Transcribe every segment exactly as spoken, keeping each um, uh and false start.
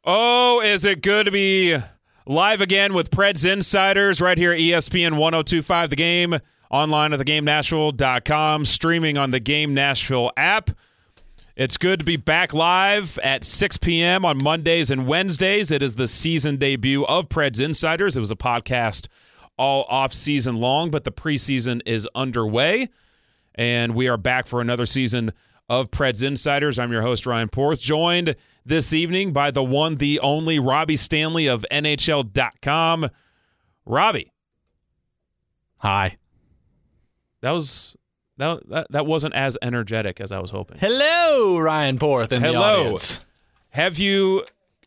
Oh, is it good to be live again with Preds Insiders right here at E S P N one oh two point five The Game, online at the game nashville dot com, streaming on the Game Nashville app. It's good to be back live at six p.m. on Mondays and Wednesdays. It is the season debut of Preds Insiders. It was a podcast all off-season long, but the preseason is underway, and we are back for another season of Preds Insiders. I'm your host, Ryan Porth, joined this evening by the one, the only Robbie Stanley of N H L dot com. Robbie. Hi. That was that, that that wasn't as energetic as I was hoping. Hello, Ryan Porth in Hello. the audience. Have you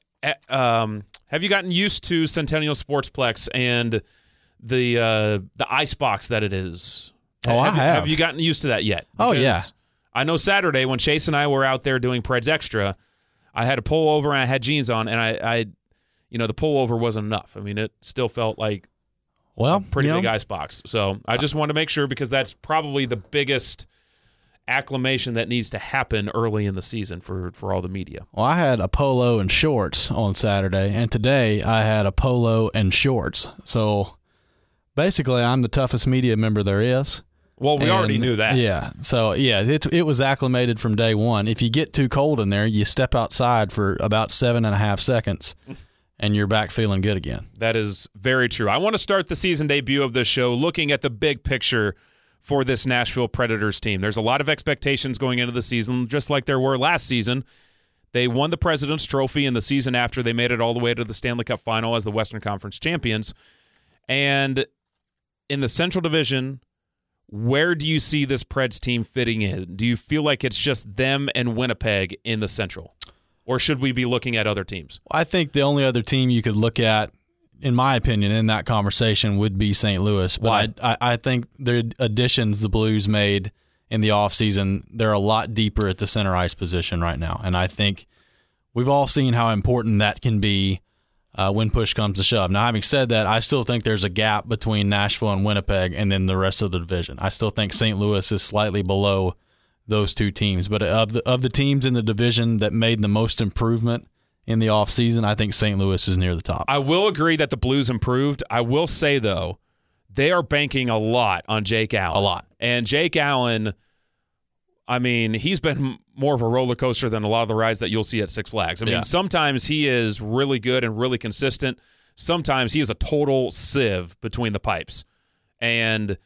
um have you gotten used to Centennial Sportsplex and the uh, the icebox that it is? Oh, have I you, have. Have you gotten used to that yet? Oh, Because yeah. I know Saturday when Chase and I were out there doing Preds Extra, I had a pullover and I had jeans on, and I, I you know, the pullover wasn't enough. I mean, it still felt like Well, a pretty you know, big icebox. So I just want to make sure, because that's probably the biggest acclamation that needs to happen early in the season for, for all the media. Well, I had a polo and shorts on Saturday, and today I had a polo and shorts. So basically, I'm the toughest media member there is. Well, we And, already knew that. Yeah. So, yeah, it it was acclimated from day one. If you get too cold in there, you step outside for about seven and a half seconds, and you're back feeling good again. That is very true. I want to start the season debut of this show looking at the big picture for this Nashville Predators team. There's a lot of expectations going into the season, just like there were last season. They won the President's Trophy in the season after they made it all the way to the Stanley Cup Final as the Western Conference champions. And in the Central Division, where do you see this Preds team fitting in? Do you feel like it's just them and Winnipeg in the Central? Or should we be looking at other teams? I think the only other team you could look at, in my opinion, in that conversation would be Saint Louis. But Why? I, I, I think the additions the Blues made in the offseason, they're a lot deeper at the center ice position right now. And I think we've all seen how important that can be uh, when push comes to shove. Now, having said that, I still think there's a gap between Nashville and Winnipeg and then the rest of the division. I still think Saint Louis is slightly below those two teams. But of the of the teams in the division that made the most improvement in the offseason, I think Saint Louis is near the top. I will agree that the Blues improved. I will say, though, they are banking a lot on Jake Allen. A lot. And Jake Allen, I mean, he's been more of a roller coaster than a lot of the rides that you'll see at Six Flags. I mean, Yeah. sometimes he is really good and really consistent. Sometimes he is a total sieve between the pipes. And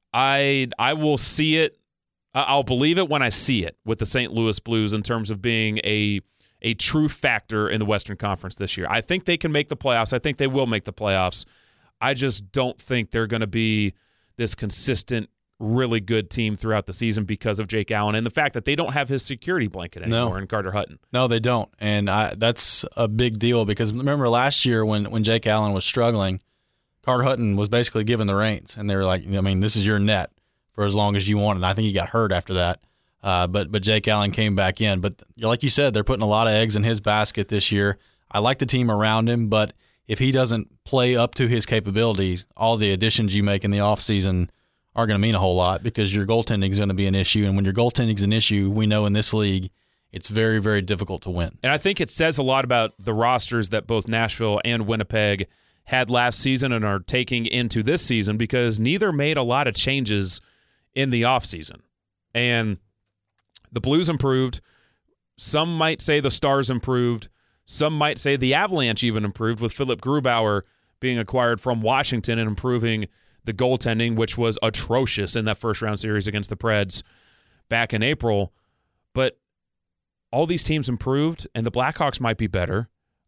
I I will see it. I'll believe it when I see it with the Saint Louis Blues in terms of being a a true factor in the Western Conference this year. I think they can make the playoffs. I think they will make the playoffs. I just don't think they're going to be this consistent, really good team throughout the season because of Jake Allen and the fact that they don't have his security blanket anymore No. in Carter Hutton. No, they don't. And I, that's a big deal because remember last year when, when Jake Allen was struggling, Carter Hutton was basically given the reins. And they were like, I mean, this is your net for as long as you want. And I think he got hurt after that. Uh, but but Jake Allen came back in. But like you said, they're putting a lot of eggs in his basket this year. I like the team around him, but if he doesn't play up to his capabilities, all the additions you make in the offseason are going to mean a whole lot because your goaltending is going to be an issue. And when your goaltending is an issue, we know in this league it's very, very difficult to win. And I think it says a lot about the rosters that both Nashville and Winnipeg had last season and are taking into this season because neither made a lot of changes in the offseason. And the Blues improved. Some might say the Stars improved. Some might say the Avalanche even improved with Philip Grubauer being acquired from Washington and improving the goaltending, which was atrocious in that first-round series against the Preds back in April. But all these teams improved, and the Blackhawks might be better.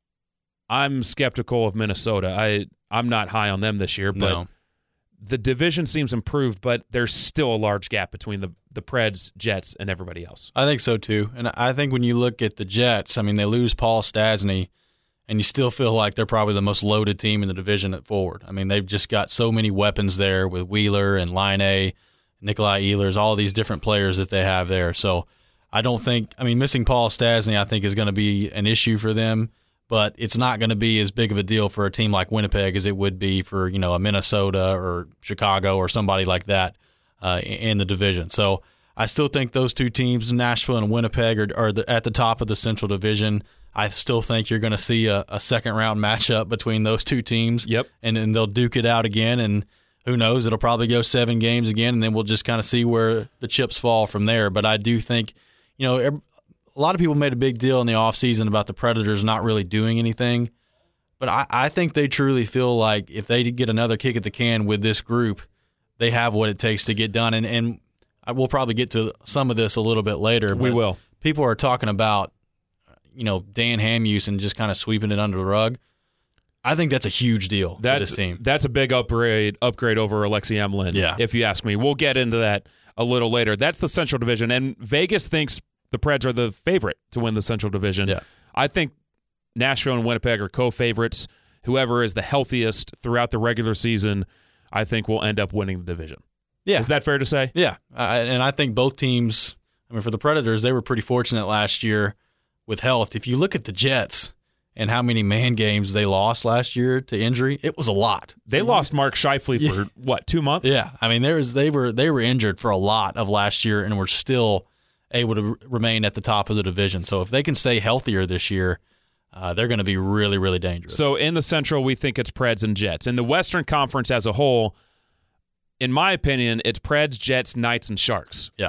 I'm skeptical of Minnesota. I, I'm not high on them this year, but No. the division seems improved, but there's still a large gap between the, the Preds, Jets, and everybody else. I think so too. And I think when you look at the Jets, I mean, they lose Paul Stastny, and you still feel like they're probably the most loaded team in the division at forward. I mean, they've just got so many weapons there with Wheeler and Laine, Nikolai Ehlers, all these different players that they have there. So I don't think – I mean, missing Paul Stastny I think is going to be an issue for them, but it's not going to be as big of a deal for a team like Winnipeg as it would be for, you know, a Minnesota or Chicago or somebody like that uh, in the division. So I still think those two teams, Nashville and Winnipeg, are, are the, at the top of the Central Division. I still think you're going to see a, a second-round matchup between those two teams. Yep. And then they'll duke it out again, and who knows, it'll probably go seven games again, and then we'll just kind of see where the chips fall from there. But I do think, you know, every, a lot of people made a big deal in the offseason about the Predators not really doing anything. But I, I think they truly feel like if they get another kick at the can with this group, they have what it takes to get done. And, and I will probably get to some of this a little bit later. We will. People are talking about, you know, Dan Hamhuis and just kind of sweeping it under the rug. I think that's a huge deal that's, for this team. That's a big upgrade upgrade over Alexei Emelin, yeah. if you ask me. We'll get into that a little later. That's the Central Division, and Vegas thinks the Preds are the favorite to win the Central Division. Yeah. I think Nashville and Winnipeg are co-favorites. Whoever is the healthiest throughout the regular season, I think will end up winning the division. Yeah. Is that fair to say? Yeah, I, and I think both teams, I mean, for the Predators, they were pretty fortunate last year with health. If you look at the Jets and how many man games they lost last year to injury, it was a lot. They so, lost Mark Scheifele yeah. for, what, two months? Yeah, I mean, there was, they were they were injured for a lot of last year and were still able to remain at the top of the division. So if they can stay healthier this year, uh, they're going to be really, really dangerous. So in the Central, we think it's Preds and Jets. In the Western Conference as a whole, in my opinion, it's Preds, Jets, Knights, and Sharks. Yeah.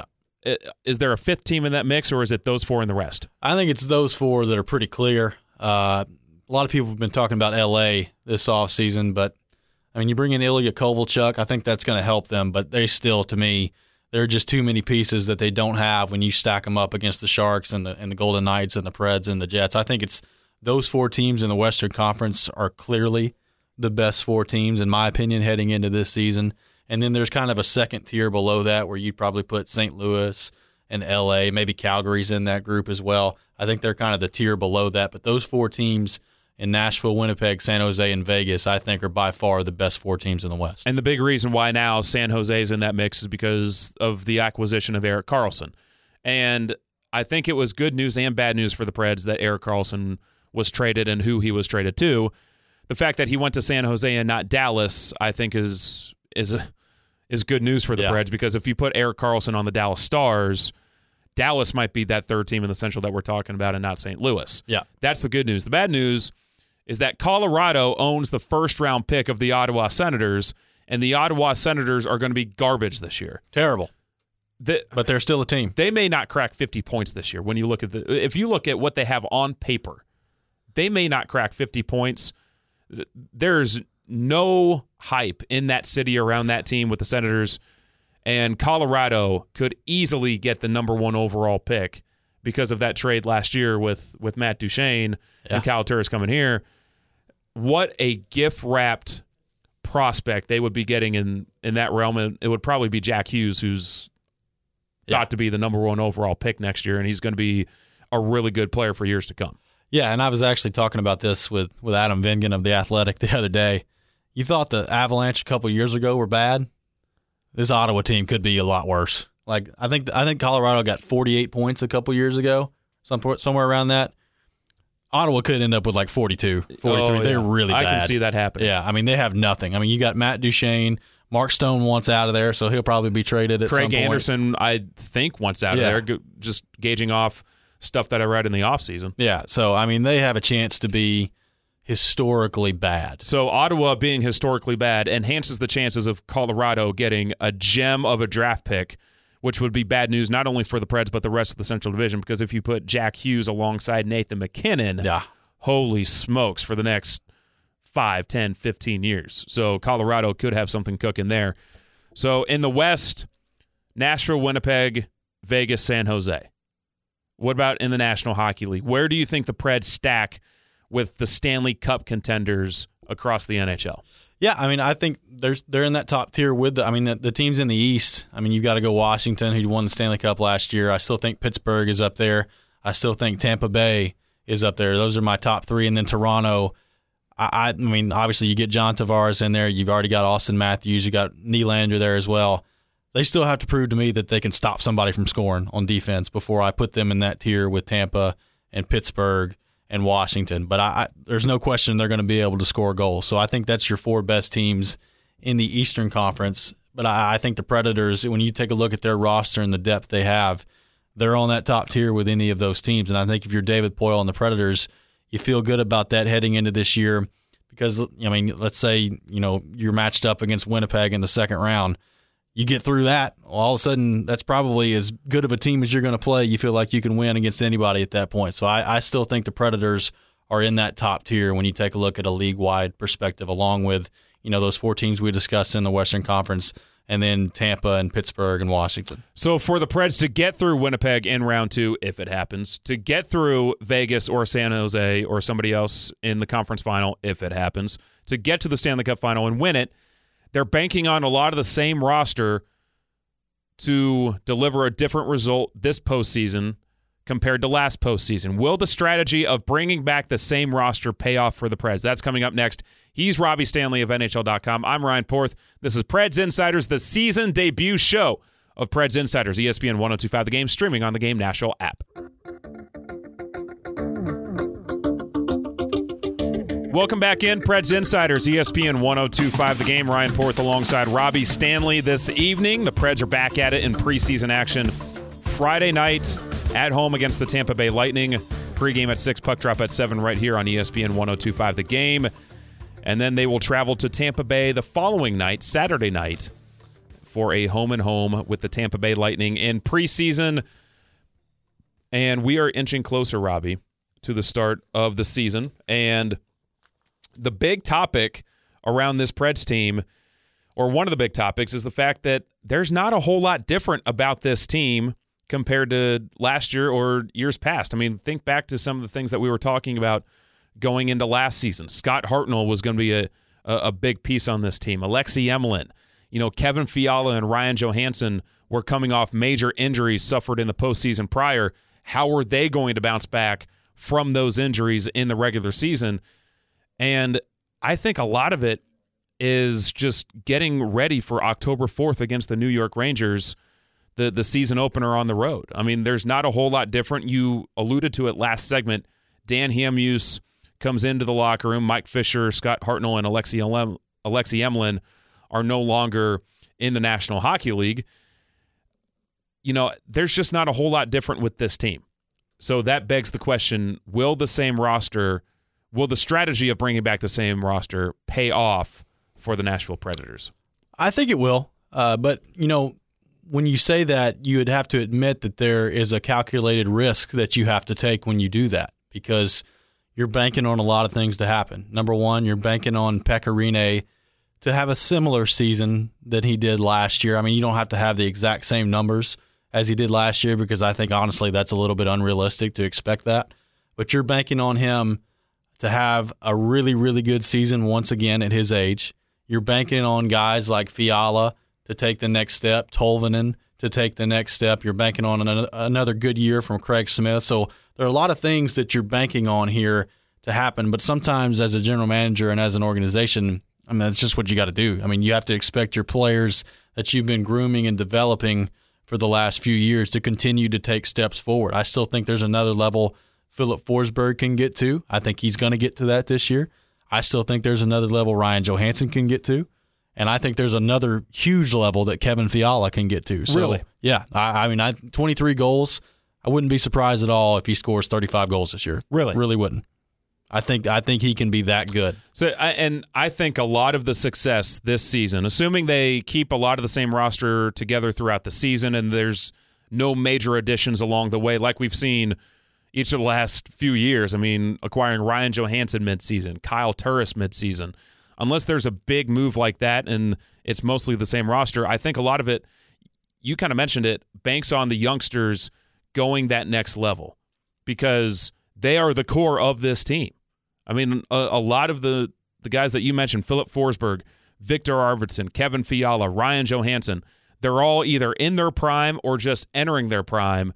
Is there a fifth team in that mix, or is it those four and the rest? I think it's those four that are pretty clear. Uh, a lot of people have been talking about L A this offseason, but, I mean, you bring in Ilya Kovalchuk, I think that's going to help them, but they still, to me, there are just too many pieces that they don't have when you stack them up against the Sharks and the and the Golden Knights and the Preds and the Jets. I think it's those four teams in the Western Conference are clearly the best four teams, in my opinion, heading into this season. And then there's kind of a second tier below that where you'd probably put Saint Louis and L A, maybe Calgary's in that group as well. I think they're kind of the tier below that. But those four teams in Nashville, Winnipeg, San Jose, and Vegas, I think are by far the best four teams in the West. And the big reason why now San Jose is in that mix is because of the acquisition of Erik Karlsson. And I think it was good news and bad news for the Preds that Erik Karlsson was traded and who he was traded to. The fact that he went to San Jose and not Dallas, I think is is is good news for the yeah. Preds, because if you put Erik Karlsson on the Dallas Stars, Dallas might be that third team in the Central that we're talking about and not Saint Louis. Yeah. That's the good news. The bad news is that Colorado owns the first-round pick of the Ottawa Senators, and the Ottawa Senators are going to be garbage this year. Terrible. The, but they're still a team. They may not crack fifty points this year. When you look at the, if you look at what they have on paper, they may not crack fifty points. There's no hype in that city around that team with the Senators, and Colorado could easily get the number one overall pick because of that trade last year with, with Matt Duchene yeah. and Kyle Turris coming here. What a gift-wrapped prospect they would be getting in, in that realm, and it would probably be Jack Hughes, who's yeah. got to be the number one overall pick next year, and he's going to be a really good player for years to come. Yeah, and I was actually talking about this with, with Adam Vingan of The Athletic the other day. You thought the Avalanche a couple years ago were bad? This Ottawa team could be a lot worse. Like I think I think Colorado got forty-eight points a couple years ago, some, somewhere around that. Ottawa could end up with like forty-two, forty-three. Oh, They're yeah. really bad. I can see that happening. Yeah, I mean, they have nothing. I mean, you got Matt Duchene. Mark Stone wants out of there, so he'll probably be traded at Craig some point. Anderson, I think, wants out yeah. of there, just gauging off stuff that I read in the offseason. Yeah, so, I mean, they have a chance to be historically bad. So Ottawa being historically bad enhances the chances of Colorado getting a gem of a draft pick, which would be bad news not only for the Preds but the rest of the Central Division, because if you put Jack Hughes alongside Nathan McKinnon, yeah. holy smokes, for the next five, ten, fifteen years. So Colorado could have something cooking there. So in the West, Nashville, Winnipeg, Vegas, San Jose. What about in the National Hockey League? Where do you think the Preds stack with the Stanley Cup contenders across the N H L? Yeah, I mean, I think there's they're in that top tier with the. I mean, the, the teams in the East. I mean, you've got to go Washington, who won the Stanley Cup last year. I still think Pittsburgh is up there. I still think Tampa Bay is up there. Those are my top three, and then Toronto. I, I, I mean, obviously you get John Tavares in there. You've already got Austin Matthews. You got Nylander there as well. They still have to prove to me that they can stop somebody from scoring on defense before I put them in that tier with Tampa and Pittsburgh and Washington. But I, I, there's no question they're going to be able to score goals. So I think that's your four best teams in the Eastern Conference. But I, I think the Predators, when you take a look at their roster and the depth they have, they're on that top tier with any of those teams. And I think if you're David Poile and the Predators, you feel good about that heading into this year because, I mean, let's say, you know, you're matched up against Winnipeg in the second round. You get through that, well, all of a sudden that's probably as good of a team as you're going to play. You feel like you can win against anybody at that point. So I, I still think the Predators are in that top tier when you take a look at a league-wide perspective, along with, you know, those four teams we discussed in the Western Conference, and then Tampa and Pittsburgh and Washington. So for the Preds to get through Winnipeg in round two, if it happens, to get through Vegas or San Jose or somebody else in the conference final, if it happens, to get to the Stanley Cup final and win it, they're banking on a lot of the same roster to deliver a different result this postseason compared to last postseason. Will the strategy of bringing back the same roster pay off for the Preds? That's coming up next. He's Robbie Stanley of N H L dot com. I'm Ryan Porth. This is Preds Insiders, the season debut show of Preds Insiders, E S P N one oh two point five The Game, streaming on the Game Nashville app. Welcome back in, Preds Insiders, E S P N one oh two point five The Game. Ryan Porth alongside Robbie Stanley this evening. The Preds are back at it in preseason action Friday night at home against the Tampa Bay Lightning. Pregame at six, puck drop at seven right here on E S P N one oh two point five The Game. And then they will travel to Tampa Bay the following night, Saturday night, for a home-and-home with the Tampa Bay Lightning in preseason. And we are inching closer, Robbie, to the start of the season. And the big topic around this Preds team, or one of the big topics, is the fact that there's not a whole lot different about this team compared to last year or years past. I mean, think back to some of the things that we were talking about going into last season. Scott Hartnell was going to be a, a, a big piece on this team. Alexei Emelin, you know, Kevin Fiala and Ryan Johansson were coming off major injuries suffered in the postseason prior. How were they going to bounce back from those injuries in the regular season? And I think a lot of it is just getting ready for October fourth against the New York Rangers, the, the season opener on the road. I mean, there's not a whole lot different. You alluded to it last segment. Dan Hamhuis comes into the locker room. Mike Fisher, Scott Hartnell, and Alexei Elem- Alexei Emelin are no longer in the National Hockey League. You know, there's just not a whole lot different with this team. So that begs the question, will the same roster, will the strategy of bringing back the same roster pay off for the Nashville Predators? I think it will. Uh, but, you know, when you say that, you would have to admit that there is a calculated risk that you have to take when you do that, because you're banking on a lot of things to happen. Number one, you're banking on Pekka Rinne to have a similar season that he did last year. I mean, you don't have to have the exact same numbers as he did last year, because I think, honestly, that's a little bit unrealistic to expect that. But you're banking on him to have a really, really good season once again at his age. You're banking on guys like Fiala to take the next step, Tolvanen to take the next step. You're banking on an, another good year from Craig Smith. So there are a lot of things that you're banking on here to happen. But sometimes as a general manager and as an organization, I mean, that's just what you got to do. I mean, you have to expect your players that you've been grooming and developing for the last few years to continue to take steps forward. I still think there's another level Philip Forsberg can get to. I think he's going to get to that this year. I still think there's another level Ryan Johansson can get to. And I think there's another huge level that Kevin Fiala can get to. So, really? Yeah. I, I mean, I, twenty-three goals. I wouldn't be surprised at all if he scores thirty-five goals this year. Really? Really wouldn't. I think I think he can be that good. So, and I think a lot of the success this season, assuming they keep a lot of the same roster together throughout the season and there's no major additions along the way, like we've seen each of the last few years. I mean, acquiring Ryan Johansson midseason, Kyle Turris midseason. Unless there's a big move like that and it's mostly the same roster, I think a lot of it, you kind of mentioned it, banks on the youngsters going that next level because they are the core of this team. I mean, a, a lot of the, the guys that you mentioned, Philip Forsberg, Victor Arvidsson, Kevin Fiala, Ryan Johansson, they're all either in their prime or just entering their prime.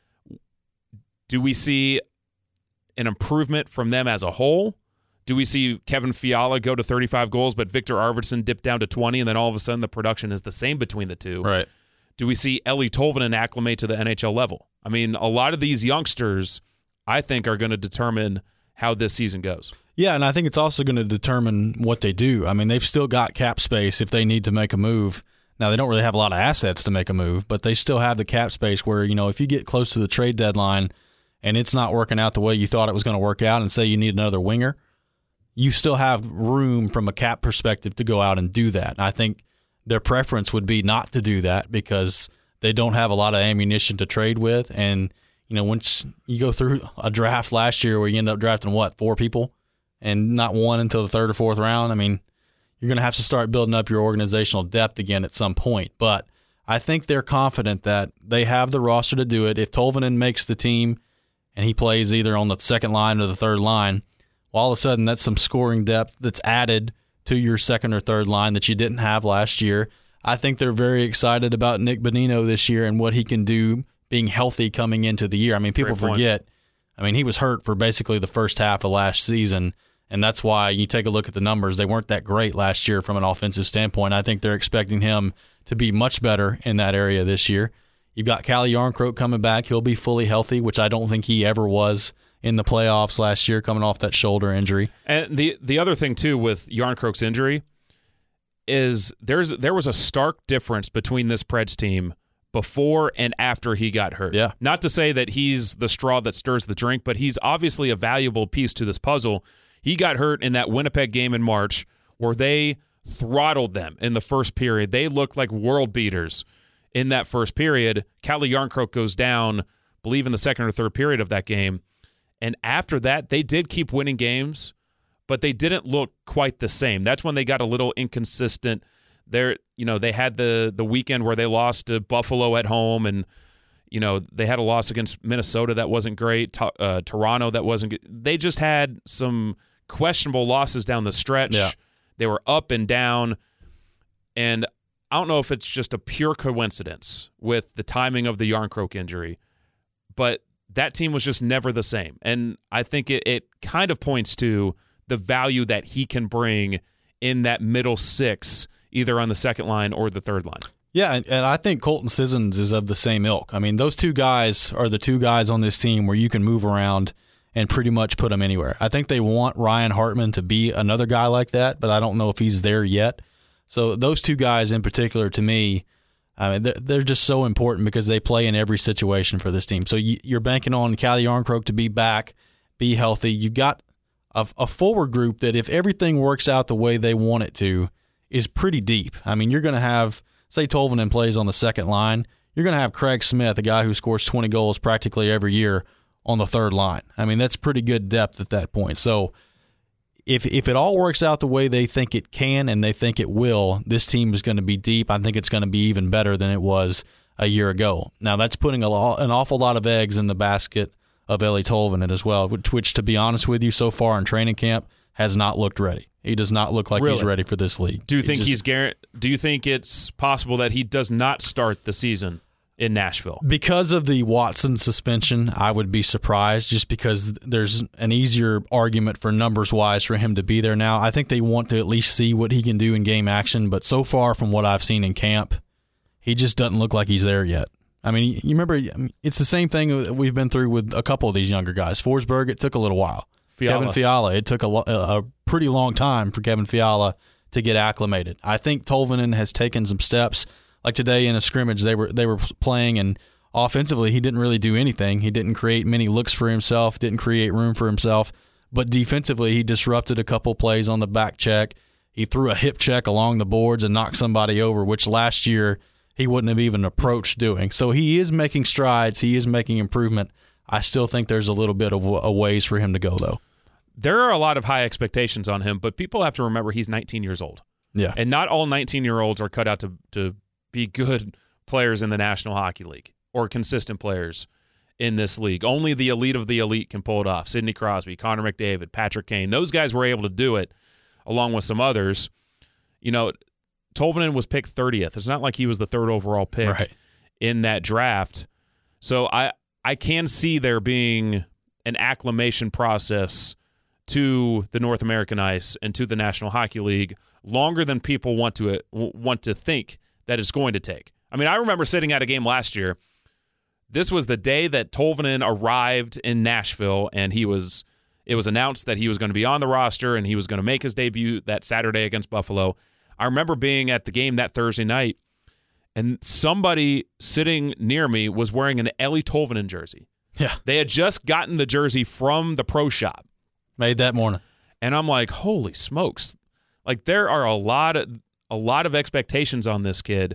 Do we see an improvement from them as a whole? Do we see Kevin Fiala go to thirty-five goals, but Victor Arvidsson dip down to twenty, and then all of a sudden the production is the same between the two? Right. Do we see Eeli Tolvanen acclimate to the N H L level? I mean, a lot of these youngsters, I think, are going to determine how this season goes. Yeah, and I think it's also going to determine what they do. I mean, they've still got cap space if they need to make a move Now, they don't really have a lot of assets to make a move, but they still have the cap space where, you know, if you get close to the trade deadline and it's not working out the way you thought it was going to work out and say you need another winger, you still have room from a cap perspective to go out and do that. And I think their preference would be not to do that because they don't have a lot of ammunition to trade with. And, you know, once you go through a draft last year where you end up drafting, what, four people and not one until the third or fourth round, I mean, you're going to have to start building up your organizational depth again at some point. But I think they're confident that they have the roster to do it. If Tolvanen makes the team and he plays either on the second line or the third line, well, all of a sudden that's some scoring depth that's added to your second or third line that you didn't have last year. I think they're very excited about Nick Bonino this year and what he can do being healthy coming into the year. I mean, people forget, I mean, he was hurt for basically the first half of last season. And that's why you take a look at the numbers. They weren't that great last year from an offensive standpoint. I think they're expecting him to be much better in that area this year. You've got Calle Jarnkrok coming back. He'll be fully healthy, which I don't think he ever was in the playoffs last year, coming off that shoulder injury. And the the other thing, too, with Jarnkrok's injury is there's there was a stark difference between this Preds team before and after he got hurt. Yeah. Not to say that he's the straw that stirs the drink, but he's obviously a valuable piece to this puzzle. He got hurt in that Winnipeg game in March where they throttled them in the first period. They looked like world beaters in that first period. Calle Jarnkrok goes down, I believe, in the second or third period of that game. And after that, they did keep winning games, but they didn't look quite the same. That's when they got a little inconsistent. They're, you know, they had the the weekend where they lost to Buffalo at home, and you know, they had a loss against Minnesota that wasn't great, uh, Toronto that wasn't good. They just had some questionable losses down the stretch. Yeah. They were up and down, and I don't know if it's just a pure coincidence with the timing of the Jarnkrok injury, but that team was just never the same. And I think it, it kind of points to the value that he can bring in that middle six, either on the second line or the third line. Yeah, and, and I think Colton Sissons is of the same ilk. I mean, those two guys are the two guys on this team where you can move around and pretty much put them anywhere. I think they want Ryan Hartman to be another guy like that, but I don't know if he's there yet. So those two guys in particular, to me, I mean, they're, they're just so important because they play in every situation for this team. So you, you're banking on Calle Jarnkrok to be back, be healthy. You've got a, a forward group that, if everything works out the way they want it to, is pretty deep. I mean, you're going to have, say Tolvanen plays on the second line, you're going to have Craig Smith, a guy who scores twenty goals practically every year, on the third line. I mean, that's pretty good depth at that point. So if if it all works out the way they think it can and they think it will, this team is going to be deep. I think it's going to be even better than it was a year ago. Now, that's putting a lot, an awful lot of eggs in the basket of Eeli Tolvanen as well, which, which, to be honest with you, so far in training camp, has not looked ready. He does not look like really? he's ready for this league. Do you he think just, he's guar- Do you think it's possible that he does not start the season in Nashville? Because of the Watson suspension, I would be surprised, just because there's an easier argument for numbers-wise for him to be there now. I think they want to at least see what he can do in game action, but so far from what I've seen in camp, he just doesn't look like he's there yet. I mean, you remember, it's the same thing we've been through with a couple of these younger guys. Forsberg, it took a little while. Fiala. Kevin Fiala, it took a, a pretty long time for Kevin Fiala to get acclimated. I think Tolvanen has taken some steps. Like today in a scrimmage, they were they were playing, and offensively he didn't really do anything. He didn't create many looks for himself, didn't create room for himself. But defensively, he disrupted a couple plays on the back check. He threw a hip check along the boards and knocked somebody over, which last year he wouldn't have even approached doing. So he is making strides. He is making improvement. I still think there's a little bit of a ways for him to go, though. There are a lot of high expectations on him, but people have to remember he's nineteen years old. Yeah. And not all nineteen-year-olds are cut out to to be good players in the National Hockey League or consistent players in this league. Only the elite of the elite can pull it off. Sidney Crosby, Connor McDavid, Patrick Kane. Those guys were able to do it along with some others. You know, Tolvanen was picked thirtieth. It's not like he was the third overall pick right. in that draft. So I, I can see there being an acclimation process to the North American ice and to the National Hockey League longer than people want to want to think that it's going to take. I mean, I remember sitting at a game last year. This was the day that Tolvanen arrived in Nashville, and he was. It was announced that he was going to be on the roster and he was going to make his debut that Saturday against Buffalo. I remember being at the game that Thursday night, and somebody sitting near me was wearing an Ellie Tolvanen jersey. Yeah. They had just gotten the jersey from the pro shop. Made that morning. And I'm like, holy smokes. Like, there are a lot of a lot of expectations on this kid.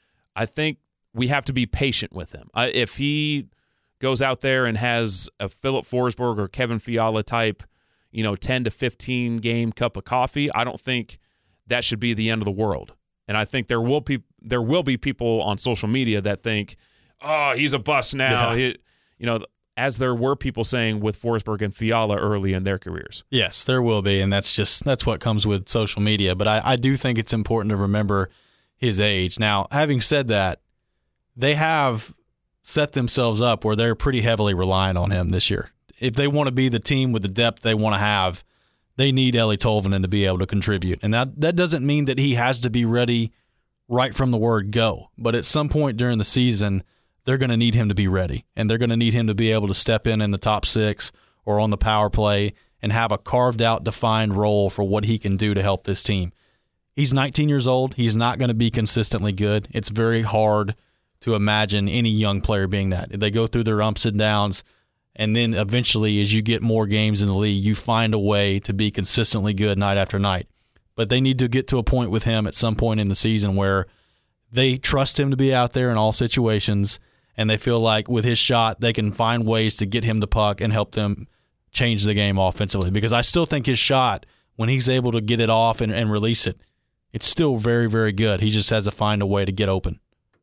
I think we have to be patient with him. Uh, if he goes out there and has a Philip Forsberg or Kevin Fiala type, you know, ten to fifteen game cup of coffee, I don't think that should be the end of the world. And I think there will be there will be people on social media that think, oh, he's a bust now. Yeah. He, you know, as there were people saying with Forsberg and Fiala early in their careers. Yes, there will be, and that's just that's what comes with social media. But I, I do think it's important to remember his age. Now, having said that, they have set themselves up where they're pretty heavily reliant on him this year. If they want to be the team with the depth they want to have, they need Ellie Tolvanen to be able to contribute. And that, that doesn't mean that he has to be ready right from the word go. But at some point during the season, they're going to need him to be ready, and they're going to need him to be able to step in in the top six or on the power play and have a carved-out, defined role for what he can do to help this team. He's nineteen years old. He's not going to be consistently good. It's very hard to imagine any young player being that. They go through their ups and downs, and then eventually, as you get more games in the league, you find a way to be consistently good night after night. But they need to get to a point with him at some point in the season where they trust him to be out there in all situations, and they feel like with his shot, they can find ways to get him the puck and help them change the game offensively. Because I still think his shot, when he's able to get it off and, and release it, it's still very, very good. He just has to find a way to get open.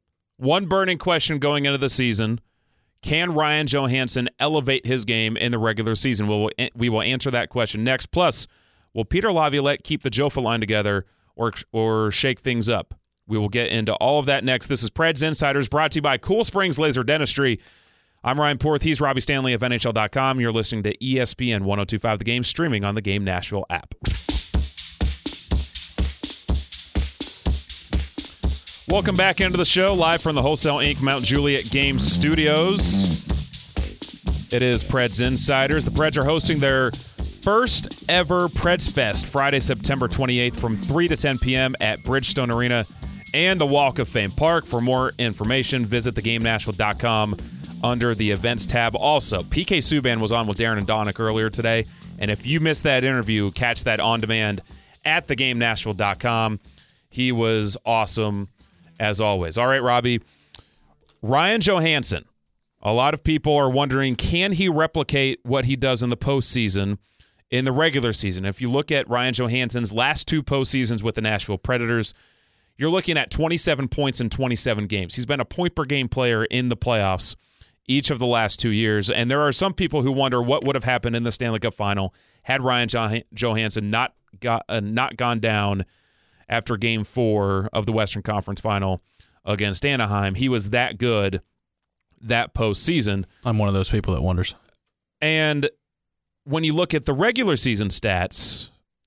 One burning question going into the season: can Ryan Johansen elevate his game in the regular season? We'll, we will answer that question next. Plus, will Peter Laviolette keep the Jofa line together or or shake things up? We will get into all of that next. This is Preds Insiders, brought to you by Cool Springs Laser Dentistry. I'm Ryan Porth. He's Robbie Stanley of N H L dot com. You're listening to E S P N one oh two point five The Game, streaming on the Game Nashville app. Welcome back into the show, live from the Wholesale Incorporated. Mount Juliet Game Studios. It is Preds Insiders. The Preds are hosting their first ever Preds Fest Friday, September twenty-eighth from three to ten p.m. at Bridgestone Arena and the Walk of Fame Park. For more information, visit the game nashville dot com under the events tab. Also, P K Subban was on with Darren and Donick earlier today, and if you missed that interview, catch that on demand at the game nashville dot com. He was awesome, as always. All right, Robbie. Ryan Johansen. A lot of people are wondering, can he replicate what he does in the postseason in the regular season? If you look at Ryan Johansen's last two postseasons with the Nashville Predators, you're looking at twenty-seven points in twenty-seven games. He's been a point-per-game player in the playoffs each of the last two years, and there are some people who wonder what would have happened in the Stanley Cup Final had Ryan Jo- Johansen not got uh, not gone down after Game Four of the Western Conference Final against Anaheim. He was that good that postseason. I'm one of those people that wonders. And when you look at the regular season stats,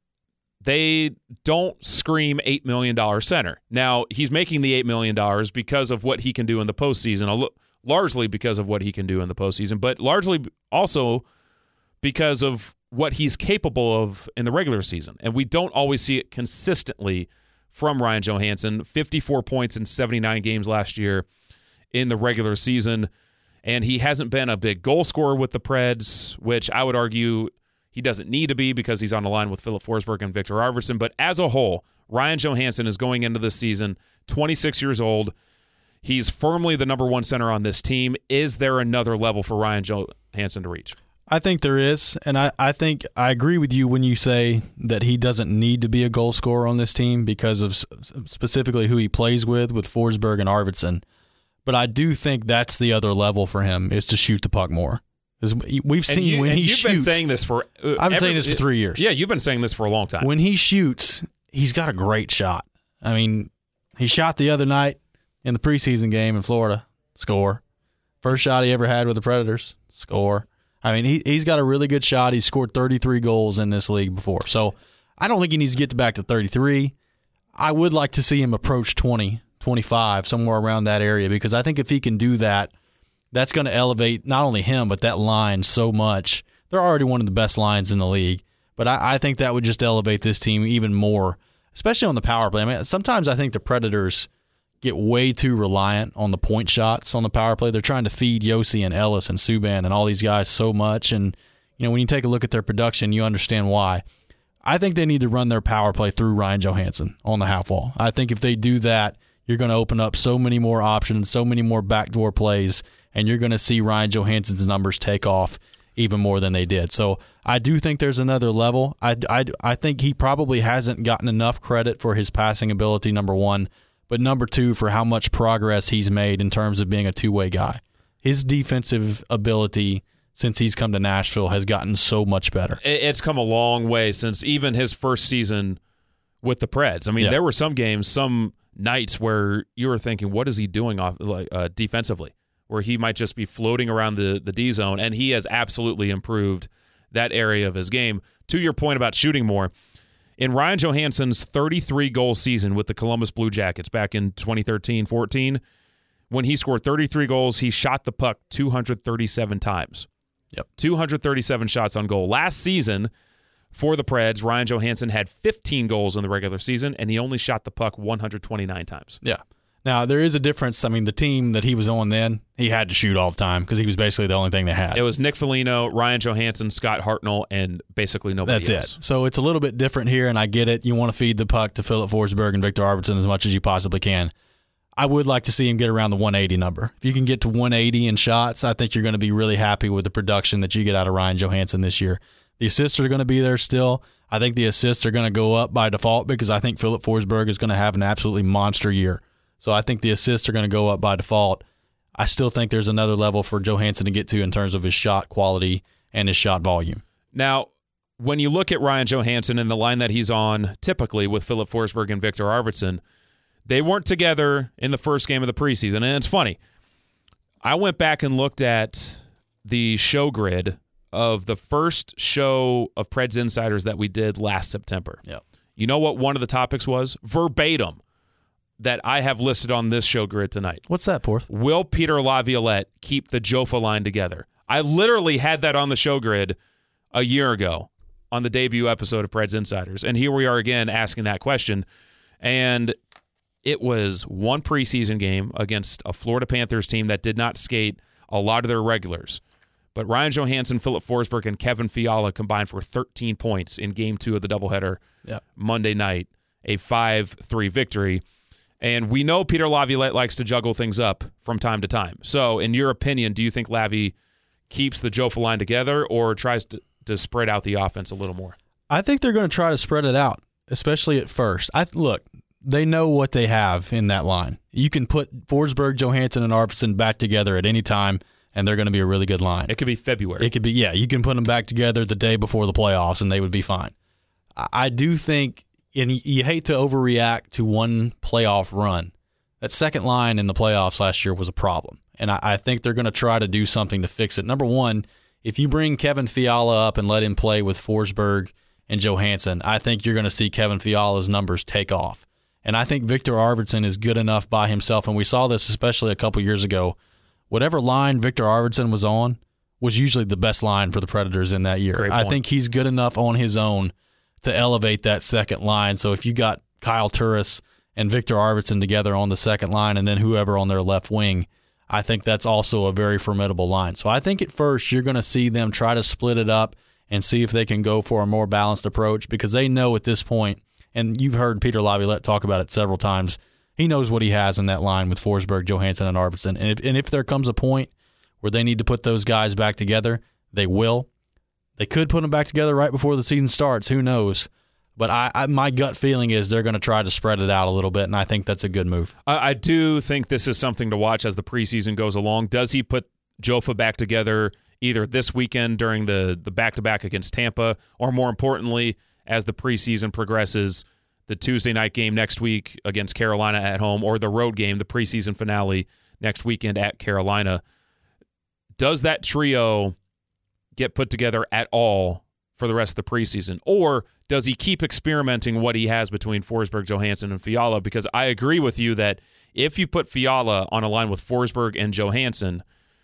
they don't scream eight million dollars center. Now, he's making the eight million dollars because of what he can do in the postseason, largely because of what he can do in the postseason, but largely also because of what he's capable of in the regular season. And we don't always see it consistently from Ryan Johansen. fifty-four points in seventy-nine games last year in the regular season. And he hasn't been a big goal scorer with the Preds, which I would argue he doesn't need to be because he's on the line with Philip Forsberg and Victor Arvidsson. But as a whole, Ryan Johansen is going into this season twenty-six years old. He's firmly the number one center on this team. Is there another level for Ryan Johansen to reach? I think there is, and I, I think I agree with you when you say that he doesn't need to be a goal scorer on this team because of specifically who he plays with, with Forsberg and Arvidsson. But I do think that's the other level for him, is to shoot the puck more. We've seen you, when he you've shoots. You've been saying this for. Uh, I've been every, saying this for three years. Yeah, you've been saying this for a long time. When he shoots, he's got a great shot. I mean, he shot the other night in the preseason game in Florida. Score. First shot he ever had with the Predators. Score. I mean, he, he's got a really good shot. He's scored thirty-three goals in this league before. So I don't think he needs to get back to thirty-three. I would like to see him approach twenty, twenty-five, somewhere around that area, because I think if he can do that, that's going to elevate not only him, but that line so much. They're already one of the best lines in the league, but I, I think that would just elevate this team even more, especially on the power play. I mean, sometimes I think the Predators get way too reliant on the point shots on the power play. They're trying to feed Yossi and Ellis and Subban and all these guys so much. And, you know, when you take a look at their production, you understand why. I think they need to run their power play through Ryan Johansen on the half wall. I think if they do that, you're going to open up so many more options, so many more backdoor plays, and you're going to see Ryan Johansen's numbers take off even more than they did. So I do think there's another level. I, I, I think he probably hasn't gotten enough credit for his passing ability, number one, but number two, for how much progress he's made in terms of being a two-way guy. His defensive ability since he's come to Nashville has gotten so much better. It's come a long way since even his first season with the Preds. I mean, yeah. there were some games, some nights where you were thinking, what is he doing off like uh, defensively? Where he might just be floating around the, the D zone, and he has absolutely improved that area of his game. To your point about shooting more, in Ryan Johansen's thirty-three goal season with the Columbus Blue Jackets back in twenty thirteen fourteen, when he scored thirty-three goals, he shot the puck two hundred thirty-seven times. Yep. two hundred thirty-seven shots on goal. Last season, for the Preds, Ryan Johansen had fifteen goals in the regular season, and he only shot the puck one hundred twenty-nine times. Yeah. Now, there is a difference. I mean, the team that he was on then, he had to shoot all the time because he was basically the only thing they had. It was Nick Foligno, Ryan Johansen, Scott Hartnell, and basically nobody That's else. it. So it's a little bit different here, and I get it. You want to feed the puck to Philip Forsberg and Victor Arvidsson as much as you possibly can. I would like to see him get around the one eighty number. If you can get to one eighty in shots, I think you're going to be really happy with the production that you get out of Ryan Johansen this year. The assists are going to be there still. I think the assists are going to go up by default because I think Philip Forsberg is going to have an absolutely monster year. So I think the assists are going to go up by default. I still think there's another level for Johansen to get to in terms of his shot quality and his shot volume. Now, when you look at Ryan Johansen and the line that he's on typically with Philip Forsberg and Victor Arvidsson, they weren't together in the first game of the preseason. And it's funny. I went back and looked at the show grid of the first show of Preds Insiders that we did last September. Yep. You know what one of the topics was? Verbatim. That I have listed on this show grid tonight. What's that, Porth? Will Peter Laviolette keep the Jofa line together? I literally had that on the show grid a year ago on the debut episode of Preds Insiders. And here we are again asking that question. And it was one preseason game against a Florida Panthers team that did not skate a lot of their regulars. But Ryan Johansen, Philip Forsberg, and Kevin Fiala combined for thirteen points in game two of the doubleheader yep. Monday night, a five three victory. And we know Peter Laviolette likes to juggle things up from time to time. So, in your opinion, do you think Lavi keeps the Jofa line together or tries to, to spread out the offense a little more? I think they're going to try to spread it out, especially at first. I Look, they know what they have in that line. You can put Forsberg, Johansen, and Arvidsson back together at any time, and they're going to be a really good line. It could be February. It could be, yeah. You can put them back together the day before the playoffs, and they would be fine. I do think... And you hate to overreact to one playoff run. That second line in the playoffs last year was a problem. And I, I think they're going to try to do something to fix it. Number one, if you bring Kevin Fiala up and let him play with Forsberg and Johansen, I think you're going to see Kevin Fiala's numbers take off. And I think Victor Arvidsson is good enough by himself. And we saw this especially a couple years ago. Whatever line Victor Arvidsson was on was usually the best line for the Predators in that year. I think he's good enough on his own to elevate that second line. So if you got Kyle Turris and Victor Arvidsson together on the second line and then whoever on their left wing, I think that's also a very formidable line. So I think at first you're going to see them try to split it up and see if they can go for a more balanced approach because they know at this point, and you've heard Peter Laviolette talk about it several times, he knows what he has in that line with Forsberg, Johansen, and Arvidsson. And if, and if there comes a point where they need to put those guys back together, they will. They could put them back together right before the season starts. Who knows? But I, I my gut feeling is they're going to try to spread it out a little bit, and I think that's a good move. I, I do think this is something to watch as the preseason goes along. Does he put Jofa back together either this weekend during the, the back-to-back against Tampa, or more importantly, as the preseason progresses, the Tuesday night game next week against Carolina at home, or the road game, the preseason finale next weekend at Carolina? Does that trio get put together at all for the rest of the preseason? Or does he keep experimenting what he has between Forsberg, Johansen, and Fiala? Because I agree with you that if you put Fiala on a line with Forsberg and Johansen,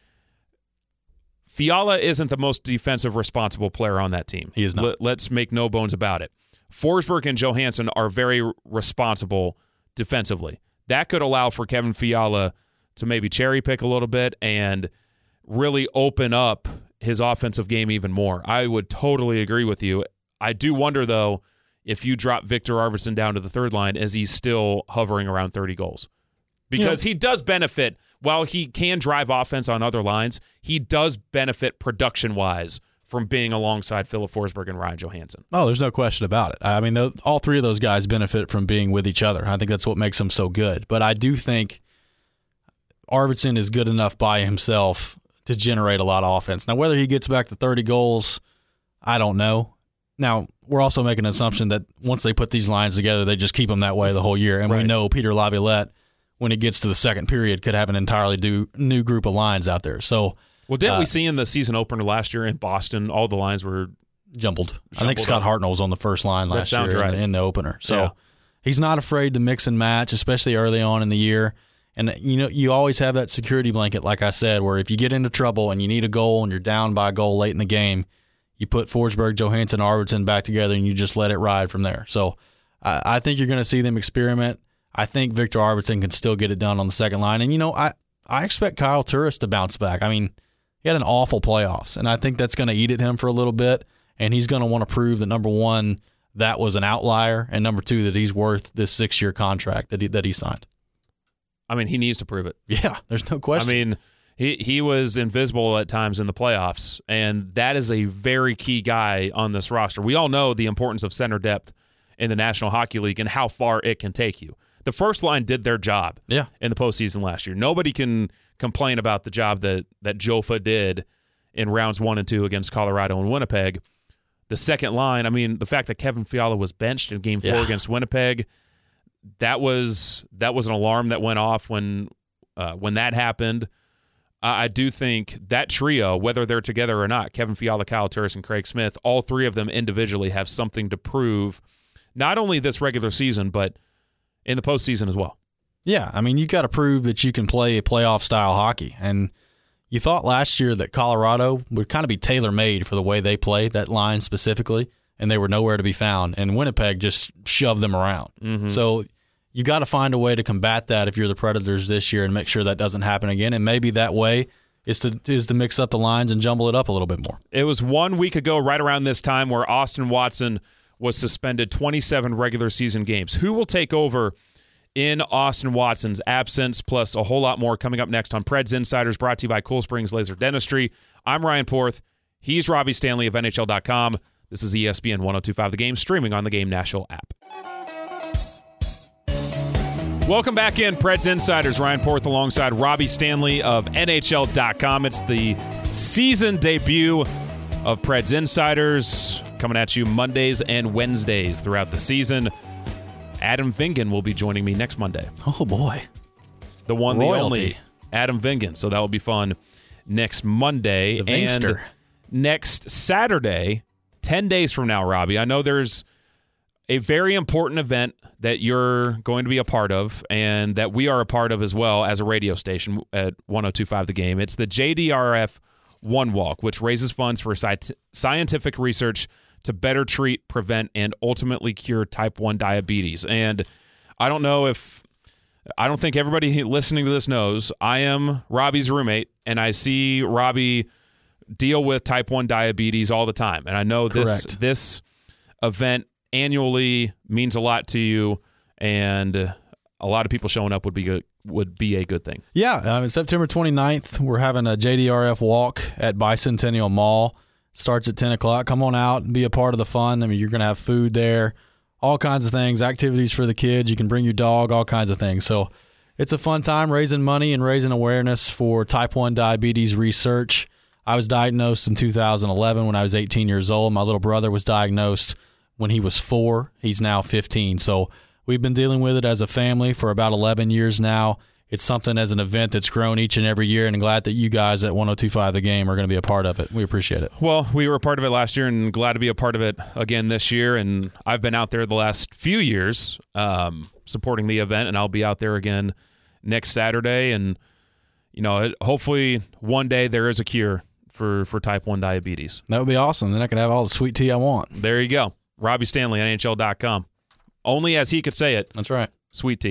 Fiala isn't the most defensive responsible player on that team. He is not. Let, let's make no bones about it. Forsberg and Johansen are very responsible defensively. that could allow for Kevin Fiala to maybe cherry pick a little bit and really open up his offensive game even more. I would totally agree with you. I do wonder, though, if you drop Victor Arvidsson down to the third line, is he still hovering around thirty goals? Because yeah. he does benefit, while he can drive offense on other lines, he does benefit production-wise from being alongside Philip Forsberg and Ryan Johansson. Oh, there's no question about it. I mean, all three of those guys benefit from being with each other. I think that's what makes them so good. But I do think Arvidsson is good enough by himself to generate a lot of offense. Now, whether he gets back to thirty goals, I don't know. Now, we're also making an assumption that once they put these lines together, they just keep them that way the whole year. And right. we know Peter Laviolette, when it gets to the second period, could have an entirely do, new group of lines out there. So, well, didn't uh, we see in the season opener last year in Boston, all the lines were jumbled? jumbled I think Scott up. Hartnell was on the first line last year right. in, the, in the opener. So yeah. he's not afraid to mix and match, especially early on in the year. And you know, you always have that security blanket, like I said, where if you get into trouble and you need a goal and you're down by a goal late in the game, you put Forsberg, Johansson, Arvidsson back together and you just let it ride from there. So uh, I think you're going to see them experiment. I think Victor Arvidsson can still get it done on the second line. And, you know, I, I expect Kyle Turris to bounce back. I mean, he had an awful playoffs, and I think that's going to eat at him for a little bit, and he's going to want to prove that, number one, that was an outlier, and number two, that he's worth this six-year contract that he, that he signed. I mean, he needs to prove it. Yeah, there's no question. I mean, he, he was invisible at times in the playoffs, and that is a very key guy on this roster. We all know the importance of center depth in the National Hockey League and how far it can take you. The first line did their job yeah. in the postseason last year. Nobody can complain about the job that, that Jofa did in rounds one and two against Colorado and Winnipeg. The second line, I mean, the fact that Kevin Fiala was benched in game four yeah. against Winnipeg, that was that was an alarm that went off when uh, when that happened. I do think that trio, whether they're together or not, Kevin Fiala, Kyle Turris, and Craig Smith, all three of them individually have something to prove, not only this regular season, but in the postseason as well. Yeah, I mean, you got to prove that you can play playoff-style hockey. And you thought last year that Colorado would kind of be tailor-made for the way they play, that line specifically, and they were nowhere to be found. And Winnipeg just shoved them around. Mm-hmm. So you got to find a way to combat that if you're the Predators this year and make sure that doesn't happen again. And maybe that way is to is to mix up the lines and jumble it up a little bit more. It was one week ago, right around this time, where Austin Watson was suspended twenty-seven regular season games. Who will take over in Austin Watson's absence, plus a whole lot more coming up next on Preds Insiders, brought to you by Cool Springs Laser Dentistry. I'm Ryan Porth. He's Robbie Stanley of N H L dot com. This is E S P N one oh two point five The Game, streaming on the Game Nashville app. Welcome back in, Preds Insiders. Ryan Porth alongside Robbie Stanley of N H L dot com. It's the season debut of Preds Insiders, coming at you Mondays and Wednesdays throughout the season. Adam Vingan will be joining me next Monday. Oh, boy. The one, Royalty. the only Adam Vingan. So that will be fun next Monday. The and Vingster. Next Saturday, ten days from now, Robbie, I know there's a very important event that you're going to be a part of and that we are a part of as well as a radio station at one oh two point five The Game. It's the J D R F One Walk, which raises funds for sci- scientific research to better treat, prevent, and ultimately cure type one diabetes. And I don't know if, I don't think everybody listening to this knows, I am Robbie's roommate, and I see Robbie deal with type one diabetes all the time. And I know this Correct. this event annually means a lot to you, and a lot of people showing up would be good, would be a good thing. Yeah, um, September twenty-ninth, we're having a J D R F walk at Bicentennial Mall. Starts at ten o'clock. Come on out and be a part of the fun. I mean, you're going to have food there, all kinds of things, activities for the kids. You can bring your dog, all kinds of things. So it's a fun time raising money and raising awareness for type one diabetes research. I was diagnosed in two thousand eleven when I was eighteen years old. My little brother was diagnosed when he was four. He's now fifteen. So we've been dealing with it as a family for about eleven years now. It's something as an event that's grown each and every year, and I'm glad that you guys at one oh two point five The Game are going to be a part of it. We appreciate it. Well, we were a part of it last year and glad to be a part of it again this year, and I've been out there the last few years um, supporting the event, and I'll be out there again next Saturday, and you know, it, hopefully one day there is a cure for, for type one diabetes. That would be awesome. Then I can have all the sweet tea I want. There you go. Robbie Stanley, N H L dot com. Only as he could say it. That's right. Sweet tea.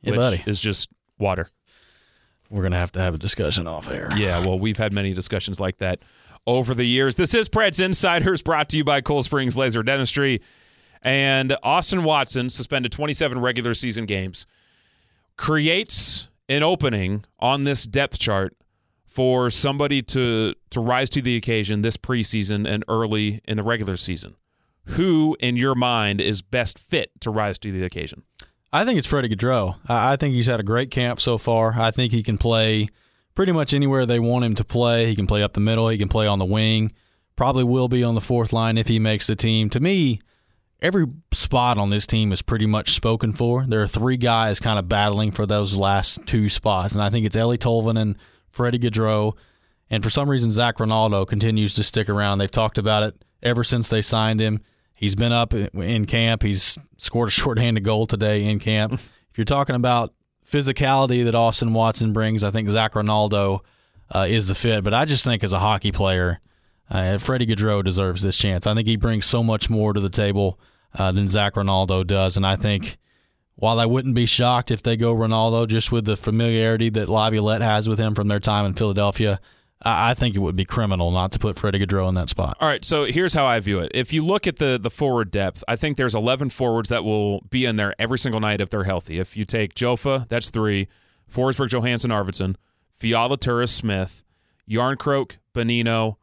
Yeah, which buddy. is just water. We're going to have to have a discussion off air. Yeah, well, we've had many discussions like that over the years. This is Preds Insiders, brought to you by Cold Springs Laser Dentistry. And Austin Watson, suspended twenty-seven regular season games, creates an opening on this depth chart for somebody to to rise to the occasion this preseason and early in the regular season. Who, in your mind, is best fit to rise to the occasion? I think it's Freddie Gaudreau. I think he's had a great camp so far. I think he can play pretty much anywhere they want him to play. He can play up the middle. He can play on the wing. Probably will be on the fourth line if he makes the team. To me, every spot on this team is pretty much spoken for. There are three guys kind of battling for those last two spots, and I think it's Eeli Tolvanen, Freddie Gaudreau, and for some reason Zach Rinaldo continues to stick around. They've talked about it ever since they signed him. He's been up in camp. He's scored a shorthanded goal today in camp. If you're talking about physicality that Austin Watson brings, I think Zach Rinaldo uh, is the fit. But I just think as a hockey player, uh, Freddie Gaudreau deserves this chance. I think he brings so much more to the table uh, than Zach Rinaldo does. And I think while I wouldn't be shocked if they go Rinaldo just with the familiarity that Laviolette has with him from their time in Philadelphia, I think it would be criminal not to put Freddie Gaudreau in that spot. All right, so here's how I view it. If you look at the the forward depth, I think there's eleven forwards that will be in there every single night if they're healthy. If you take Jofa, that's three, Forsberg, Johansson, Arvidsson, Fiala, Turris, Smith, Järnkrok, Bonino,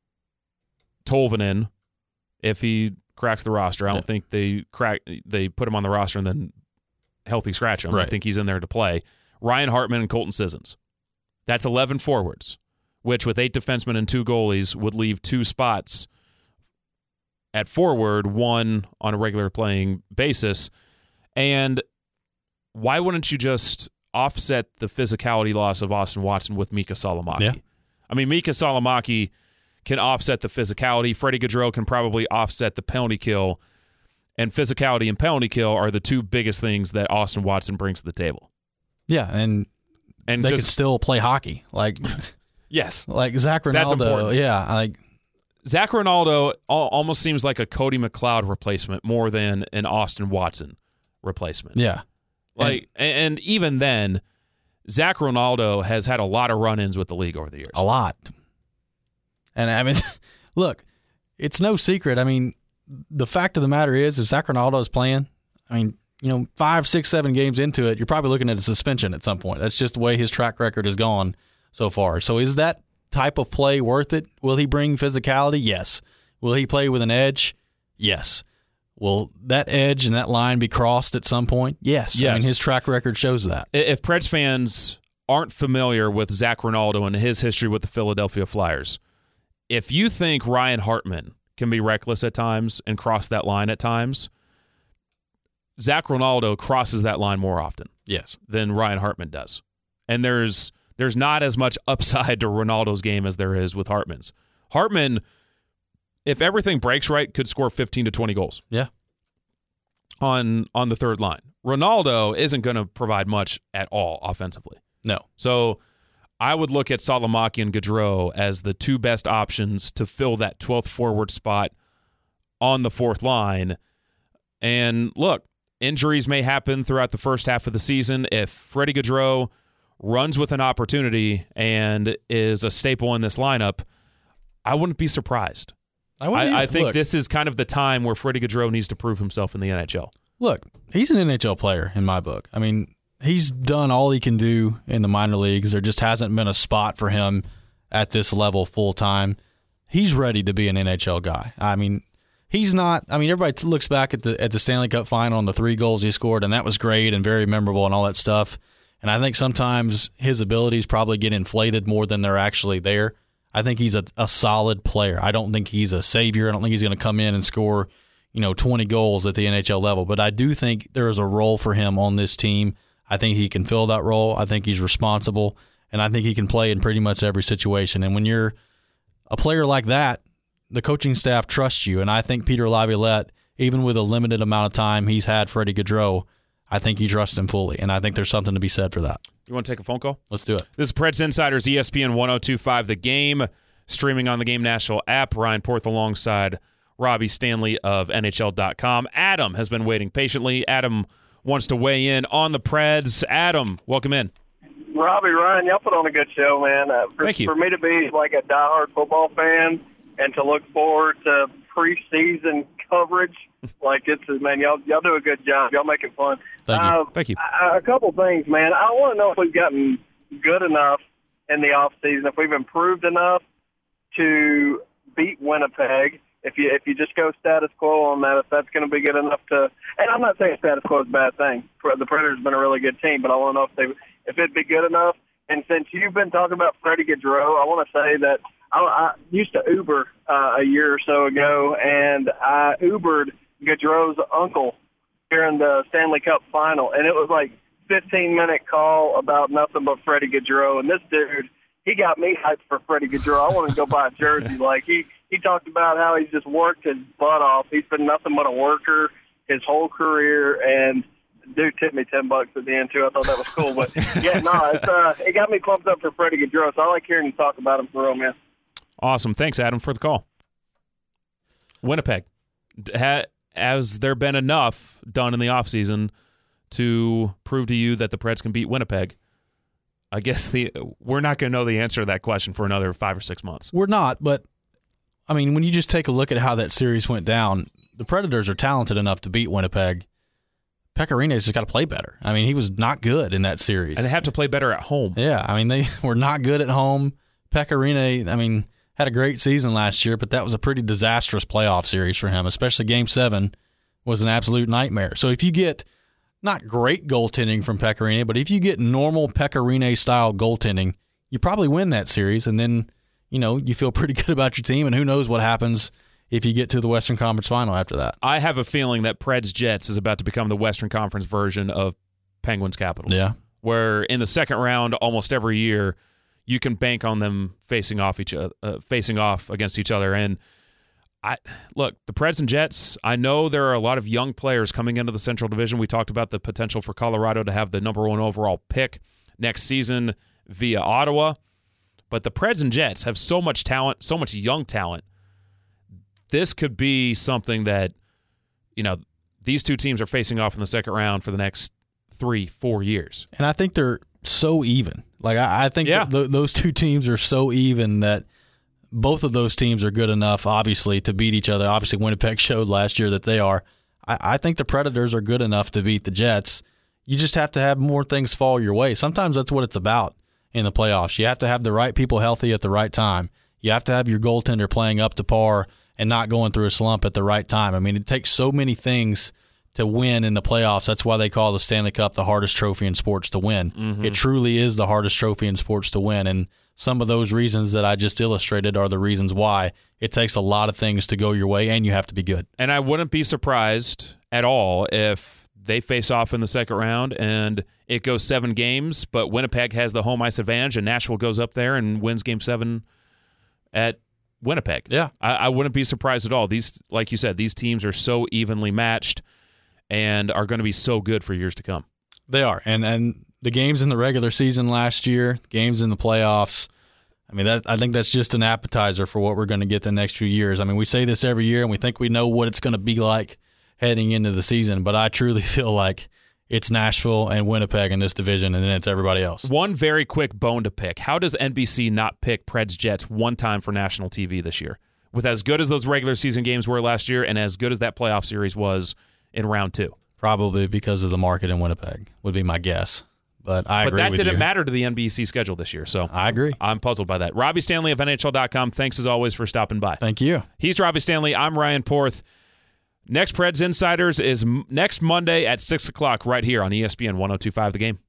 Tolvanen, if he cracks the roster. I don't yeah. think they crack. They put him on the roster and then healthy scratch him. Right. I think he's in there to play. Ryan Hartman and Colton Sissons. That's eleven forwards, which with eight defensemen and two goalies would leave two spots at forward, one on a regular playing basis. And why wouldn't you just offset the physicality loss of Austin Watson with Mika Salomaki? Yeah. I mean, Mika Salomaki can offset the physicality. Freddie Gaudreau can probably offset the penalty kill. And physicality and penalty kill are the two biggest things that Austin Watson brings to the table. Yeah, and, and they just, could still play hockey. Like... Yes. Like Zach Rinaldo. Yeah. Like Zach Rinaldo almost seems like a Cody McLeod replacement more than an Austin Watson replacement. Yeah. Like, and, and even then, Zach Rinaldo has had a lot of run-ins with the league over the years. A lot. And I mean, look, it's no secret. I mean, the fact of the matter is, if Zach Rinaldo is playing, I mean, you know, five, six, seven games into it, you're probably looking at a suspension at some point. That's just the way his track record has gone so far. So is that type of play worth it? Will he bring physicality? Yes. Will he play with an edge? Yes. Will that edge and that line be crossed at some point? Yes. yes. I mean, his track record shows that. If Preds fans aren't familiar with Zach Rinaldo and his history with the Philadelphia Flyers, if you think Ryan Hartman can be reckless at times and cross that line at times, Zach Rinaldo crosses that line more often yes. than Ryan Hartman does. And there's There's not as much upside to Ronaldo's game as there is with Hartman's. Hartman, if everything breaks right, could score fifteen to twenty goals. Yeah. On on the third line. Ronaldo isn't going to provide much at all offensively. No. So I would look at Salomaki and Gaudreau as the two best options to fill that twelfth forward spot on the fourth line. And look, injuries may happen throughout the first half of the season. If Freddie Gaudreau runs with an opportunity and is a staple in this lineup, I wouldn't be surprised. I, I, I think look, this is kind of the time where Freddie Gaudreau needs to prove himself in the N H L. Look, he's an N H L player in my book. I mean, he's done all he can do in the minor leagues. There just hasn't been a spot for him at this level full time. He's ready to be an N H L guy. I mean, he's not. I mean, everybody looks back at the at the Stanley Cup final and the three goals he scored, and that was great and very memorable and all that stuff. And I think sometimes his abilities probably get inflated more than they're actually there. I think he's a, a solid player. I don't think he's a savior. I don't think he's going to come in and score, you know, twenty goals at the N H L level. But I do think there is a role for him on this team. I think he can fill that role. I think he's responsible. And I think he can play in pretty much every situation. And when you're a player like that, the coaching staff trusts you. And I think Peter Laviolette, even with a limited amount of time he's had Freddie Gaudreau, I think he trusts him fully, and I think there's something to be said for that. You want to take a phone call? Let's do it. This is Preds Insiders, E S P N one oh two point five The Game, streaming on the Game National app. Ryan Porth alongside Robbie Stanley of N H L dot com. Adam has been waiting patiently. Adam, wants to weigh in on the Preds. Adam, welcome in. Robbie, Ryan, y'all put on a good show, man. Uh, for, Thank you. For me to be like a diehard football fan and to look forward to preseason coverage, like it's man, y'all y'all do a good job. Y'all make it fun. Thank you. Uh, Thank you. A, a couple things, man. I want to know if we've gotten good enough in the off season, if we've improved enough to beat Winnipeg. If you if you just go status quo on that, if that's going to be good enough to, and I'm not saying status quo is a bad thing. The Predators have been a really good team, but I want to know if they if it'd be good enough. And since you've been talking about Freddie Gaudreau, I want to say that I, I used to Uber uh, a year or so ago, and I Ubered Gaudreau's uncle during the Stanley Cup final, and it was like fifteen minute call about nothing but Freddie Gaudreau, and this dude, he got me hyped for Freddie Gaudreau. I wanted to go buy a jersey. Like he, he talked about how he's just worked his butt off. He's been nothing but a worker his whole career, and dude tipped me ten bucks at the end too. I thought that was cool, but yeah, no, it's uh, it got me pumped up for Freddie Gaudreau. So I like hearing you talk about him for real, man. Awesome. Thanks, Adam, for the call. Winnipeg. Ha- has there been enough done in the offseason to prove to you that the Preds can beat Winnipeg? I guess the we're not going to know the answer to that question for another five or six months. We're not, but, I mean, when you just take a look at how that series went down, the Predators are talented enough to beat Winnipeg. Pekka Rinne's just got to play better. I mean, he was not good in that series. And they have to play better at home. Yeah, I mean, they were not good at home. Pekka Rinne, I mean, had a great season last year, but that was a pretty disastrous playoff series for him, especially Game seven was an absolute nightmare. So if you get not great goaltending from Pekka Rinne, but if you get normal Pekka Rinne-style goaltending, you probably win that series, and then, you know, you feel pretty good about your team, and who knows what happens if you get to the Western Conference Final after that. I have a feeling that Preds Jets is about to become the Western Conference version of Penguins Capitals. Yeah. Where in the second round, almost every year, you can bank on them facing off each other, uh, facing off against each other. And I look, the Preds and Jets, I know there are a lot of young players coming into the Central Division. We talked about the potential for Colorado to have the number one overall pick next season via Ottawa. But the Preds and Jets have so much talent, so much young talent. This could be something that, you know, these two teams are facing off in the second round for the next three, four years. And I think they're so even. Like, I, I think yeah. that th- those two teams are so even that both of those teams are good enough, obviously, to beat each other. Obviously, Winnipeg showed last year that they are. I, I think the Predators are good enough to beat the Jets. You just have to have more things fall your way. Sometimes that's what it's about in the playoffs. You have to have the right people healthy at the right time. You have to have your goaltender playing up to par and not going through a slump at the right time. I mean, it takes so many things to win in the playoffs. That's why they call the Stanley Cup the hardest trophy in sports to win. Mm-hmm. It truly is the hardest trophy in sports to win, and some of those reasons that I just illustrated are the reasons why it takes a lot of things to go your way, and you have to be good. And I wouldn't be surprised at all if they face off in the second round and it goes seven games, but Winnipeg has the home ice advantage, and Nashville goes up there and wins game seven at Winnipeg. Yeah. I, I wouldn't be surprised at all. These, like you said, these teams are so evenly matched and are going to be so good for years to come. They are. And and the games in the regular season last year, games in the playoffs, I mean, that I think that's just an appetizer for what we're going to get the next few years. I mean, we say this every year, and we think we know what it's going to be like heading into the season, but I truly feel like it's Nashville and Winnipeg in this division, and then it's everybody else. One very quick bone to pick. How does N B C not pick Preds Jets one time for national T V this year? With as good as those regular season games were last year and as good as that playoff series was in round two. Probably because of the market in Winnipeg, would be my guess. But I but agree that with didn't you. matter to the N B C schedule this year, so I agree. I'm puzzled by that. Robbie Stanley of N H L dot com, thanks as always for stopping by. Thank you. He's Robbie Stanley. I'm Ryan Porth. Next Preds Insiders is m- next Monday at six o'clock right here on E S P N one oh two point five The Game.